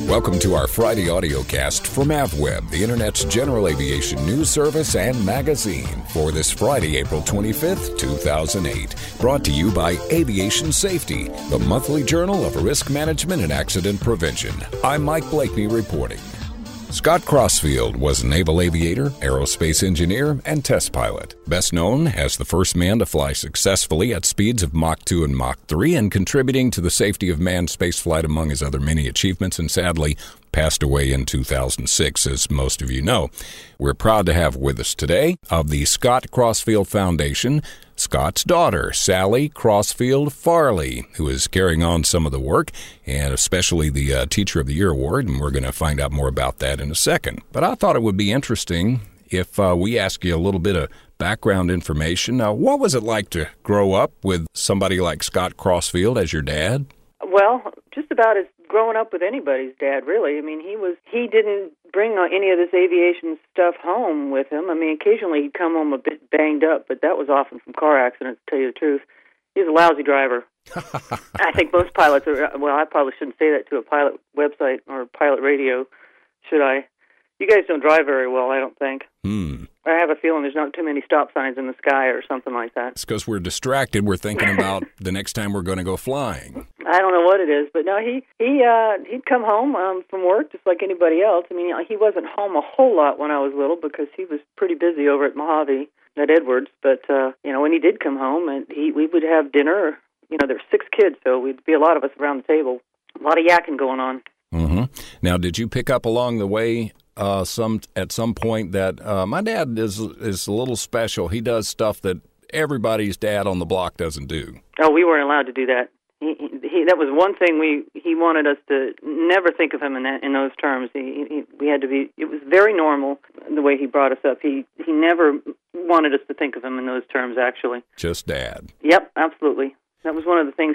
Welcome to our Friday audiocast from AvWeb, the Internet's general aviation news service and magazine, for this Friday, April 25th, 2008. Brought to you by Aviation Safety, the monthly journal of risk management and accident prevention. I'm Mike Blakeney reporting. Scott Crossfield was a naval aviator, aerospace engineer, and test pilot. Best known as the first man to fly successfully at speeds of Mach 2 and Mach 3 and contributing to the safety of manned spaceflight among his other many achievements, and sadly passed away in 2006, as most of you know. We're proud to have with us today, of the Scott Crossfield Foundation, Scott's daughter, Sally Crossfield Farley, who is carrying on some of the work, and especially the Teacher of the Year Award, and we're going to find out more about that in a second. But I thought it would be interesting if we ask you a little bit of background information. What was it like to grow up with somebody like Scott Crossfield as your dad? Well, just about as growing up with anybody's dad, really. I mean, he didn't bring any of this aviation stuff home with him. I mean, occasionally he'd come home a bit banged up, but that was often from car accidents, to tell you the truth. He was a lousy driver. I think most pilots are, well, I probably shouldn't say that to a pilot website or pilot radio, should I? You guys don't drive very well, I don't think. I have a feeling there's not too many stop signs in the sky or something like that. It's because we're distracted. We're thinking about the next time we're going to go flying. I don't know what it is, but no, he'd come home from work just like anybody else. I mean, he wasn't home a whole lot when I was little because he was pretty busy over at Mojave at Edwards. But when he did come home, and we would have dinner. You know, there were 6 kids, so we'd be a lot of us around the table. A lot of yakking going on. Mm-hmm. Now, did you pick up along the way at some point that my dad is a little special? He does stuff that everybody's dad on the block doesn't do. Oh, we weren't allowed to do that. That was one thing he wanted us to never think of him in those terms. We had to be. It was very normal the way he brought us up. He never wanted us to think of him in those terms. Actually, just dad. Yep, absolutely. That was one of the things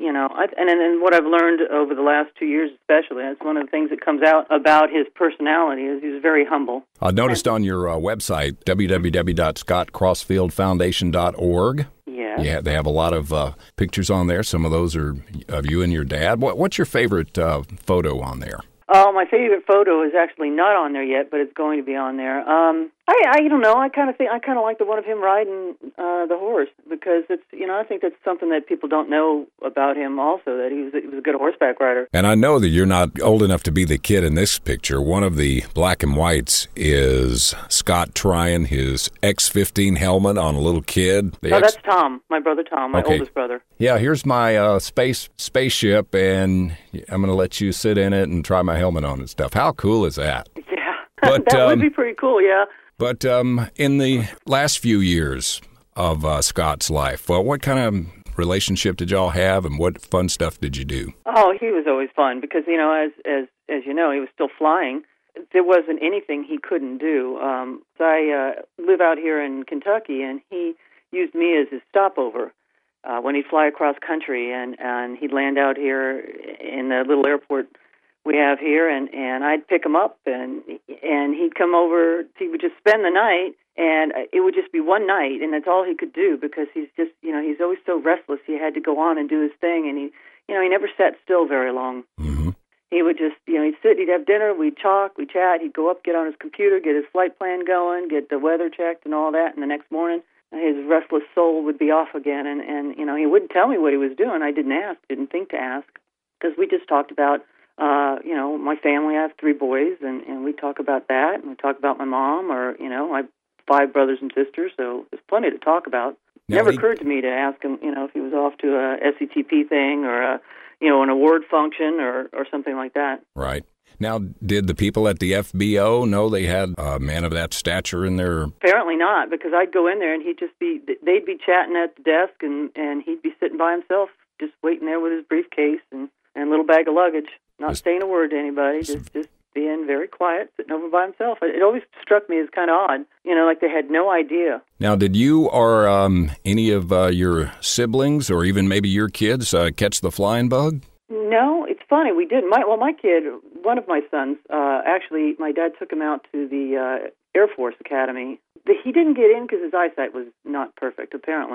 and what I've learned over the last 2 years especially, that's one of the things that comes out about his personality, is he was very humble. I noticed on your website, www.scottcrossfieldfoundation.org, yeah, they have a lot of pictures on there. Some of those are of you and your dad. What's your favorite photo on there? Oh, my favorite photo is actually not on there yet, but it's going to be on there. I don't know. I kind of like the one of him riding the horse because it's I think that's something that people don't know about him. Also, that he was a good horseback rider. And I know that you're not old enough to be the kid in this picture. One of the black and whites is Scott trying his X-15 helmet on a little kid. That's Tom, my brother Tom, my oldest brother. Yeah, here's my spaceship, and I'm going to let you sit in it and try my helmet on and stuff. How cool is that? Yeah, but, that would be pretty cool, yeah. But in the last few years of Scott's life, what kind of relationship did y'all have, and what fun stuff did you do? Oh, he was always fun because, as you know, he was still flying. There wasn't anything he couldn't do. So I live out here in Kentucky, and he used me as his stopover when he'd fly across country, and he'd land out here in the little airport we have here, and I'd pick him up, and he'd come over. He would just spend the night, and it would just be one night, and that's all he could do because he's just, he's always so restless. He had to go on and do his thing, and he never sat still very long. Mm-hmm. He would just, he'd sit, he'd have dinner, we'd talk, we'd chat, he'd go up, get on his computer, get his flight plan going, get the weather checked and all that, and the next morning his restless soul would be off again, and he wouldn't tell me what he was doing. I didn't think to ask, because we just talked about my family. I have 3 boys, and we talk about that, and we talk about my mom, or, I have 5 brothers and sisters, so there's plenty to talk about. Never occurred to me to ask him, if he was off to a SCTP thing or an award function or something like that. Right. Now, did the people at the FBO know they had a man of that stature in there? Apparently not, because I'd go in there and they'd be chatting at the desk, and he'd be sitting by himself, just waiting there with his briefcase and little bag of luggage. Not saying a word to anybody, just being very quiet, sitting over by himself. It always struck me as kind of odd, like they had no idea. Now, did you or any of your siblings or even maybe your kids catch the flying bug? No, it's funny, we didn't. My kid, one of my sons, actually, my dad took him out to the Air Force Academy. He didn't get in because his eyesight was not perfect, apparently.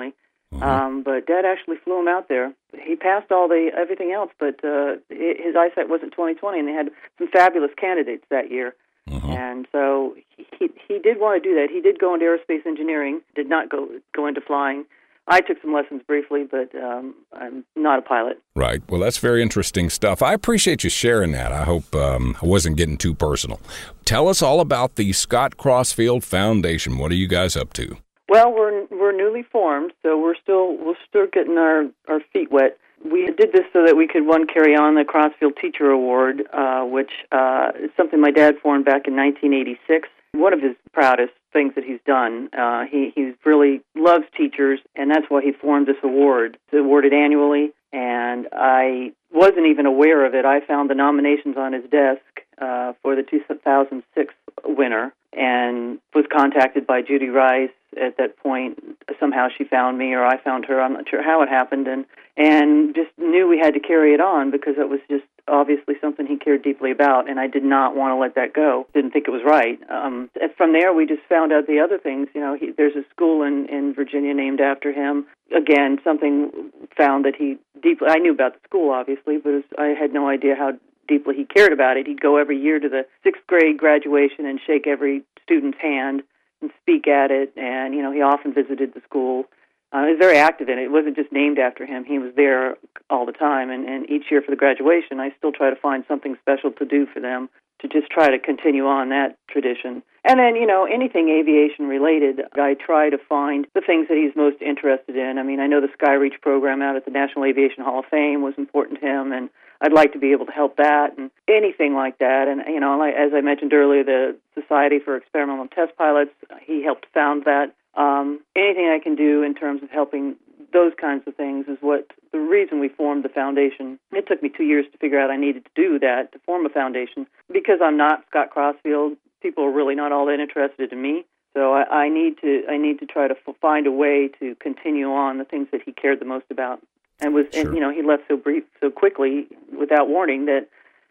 But Dad actually flew him out there. He passed everything else, but his eyesight wasn't 20/20, and they had some fabulous candidates that year. And so he did want to do that. He did go into aerospace engineering, did not go into flying. I took some lessons briefly, but I'm not a pilot. Right. Well, that's very interesting stuff. I appreciate you sharing that. I hope I wasn't getting too personal. Tell us all about the Scott Crossfield Foundation. What are you guys up to? Well, we're newly formed, so we're still getting our feet wet. We did this so that we could, carry on the Crossfield Teacher Award, which is something my dad formed back in 1986. One of his proudest things that he's done. He really loves teachers, and that's why he formed this award. It's awarded annually, and I wasn't even aware of it. I found the nominations on his desk for the 2006 winner, and was contacted by Judy Rice at that point. Somehow she found me, or I found her. I'm not sure how it happened, and just knew we had to carry it on because it was just obviously something he cared deeply about, and I did not want to let that go. Didn't think it was right. From there, we just found out the other things. There's a school in Virginia named after him. Again, something found that he deeply. I knew about the school, obviously, but I had no idea how deeply he cared about it. He'd go every year to the 6th grade graduation and shake every student's hand and speak at it, and he often visited the school. He was very active in it. It wasn't just named after him. He was there all the time, and each year for the graduation, I still try to find something special to do for them to just try to continue on that tradition. And then, anything aviation-related, I try to find the things that he's most interested in. I mean, I know the SkyReach program out at the National Aviation Hall of Fame was important to him, and I'd like to be able to help that and anything like that. And, as I mentioned earlier, the Society for Experimental Test Pilots, he helped found that. Anything I can do in terms of helping those kinds of things is the reason we formed the foundation. It took me 2 years to figure out I needed to do that, to form a foundation. Because I'm not Scott Crossfield, people are really not all that interested in me. So I need to try to find a way to continue on the things that he cared the most about. And he left so quickly without warning that,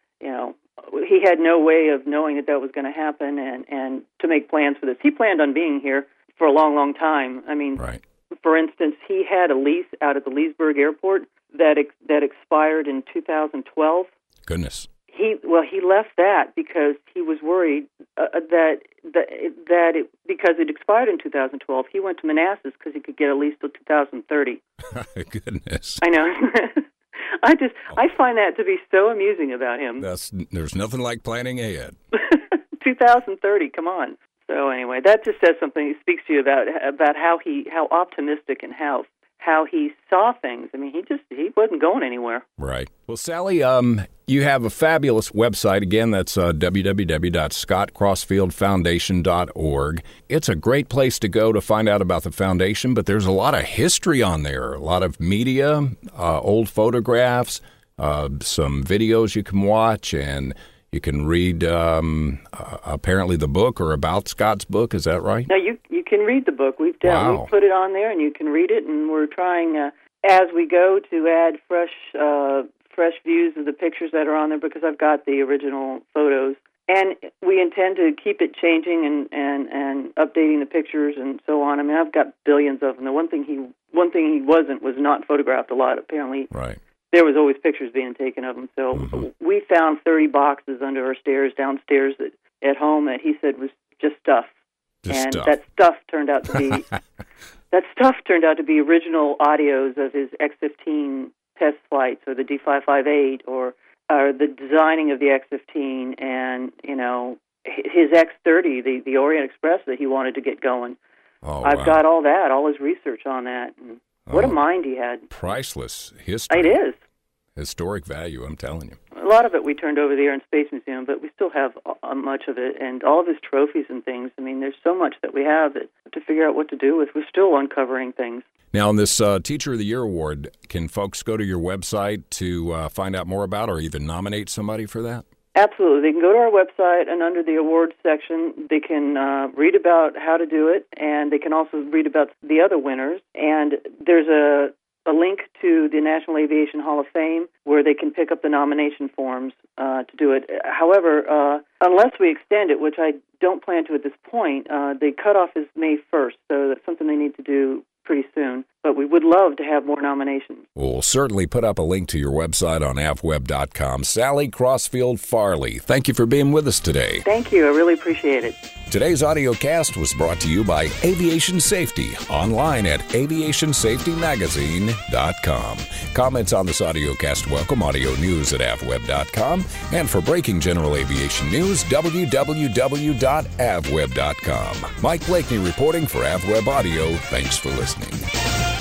he had no way of knowing that was going to happen and to make plans for this. He planned on being here for a long, long time. I mean, right. For instance, he had a lease out at the Leesburg Airport that expired in 2012. Goodness. He left that because he was worried because it expired in 2012. He went to Manassas because he could get a lease till 2030. Goodness. I know. I find that to be so amusing about him. There's nothing like planning ahead. 2030, come on. So anyway, that just says something. It speaks to you about how optimistic and how he saw things. I mean, he wasn't going anywhere. Right. Well, Sally, you have a fabulous website. Again, that's www.scottcrossfieldfoundation.org. It's a great place to go to find out about the foundation, but there's a lot of history on there, a lot of media, old photographs, some videos you can watch, and you can read apparently the book or about Scott's book. Is that right? No, you can read the book. We've put it on there, and you can read it. And we're trying as we go to add fresh views of the pictures that are on there because I've got the original photos. And we intend to keep it changing and updating the pictures and so on. I mean, I've got billions of them. The one thing he was not photographed a lot. Apparently, right. There was always pictures being taken of him. So we found 30 boxes under our stairs downstairs at home that he said was just stuff. That stuff turned out to be original audios of his X-15 test flights or the D558 or the designing of the X-15 and his X-30, the Orient Express that he wanted to get going. I've got all that, all his research on that. And what a mind he had. Priceless history. It is. Historic value, I'm telling you. A lot of it we turned over to the Air and Space Museum, but we still have much of it, and all of his trophies and things. I mean, there's so much that we have that to figure out what to do with. We're still uncovering things. Now, on this Teacher of the Year Award, can folks go to your website to find out more about or even nominate somebody for that? Absolutely. They can go to our website, and under the awards section, they can read about how to do it, and they can also read about the other winners. And there's a link to the National Aviation Hall of Fame where they can pick up the nomination forms to do it. However, unless we extend it, which I don't plan to at this point, the cutoff is May 1st, so that's something they need to do pretty soon. But we would love to have more nominations. We'll certainly put up a link to your website on avweb.com. Sally Crossfield Farley, thank you for being with us today. Thank you. I really appreciate it. Today's audio cast was brought to you by Aviation Safety, online at aviationsafetymagazine.com. Comments on this audio cast welcome. Audio news at avweb.com. And for breaking general aviation news, www.avweb.com. Mike Blakeney reporting for AvWeb Audio. Thanks for listening.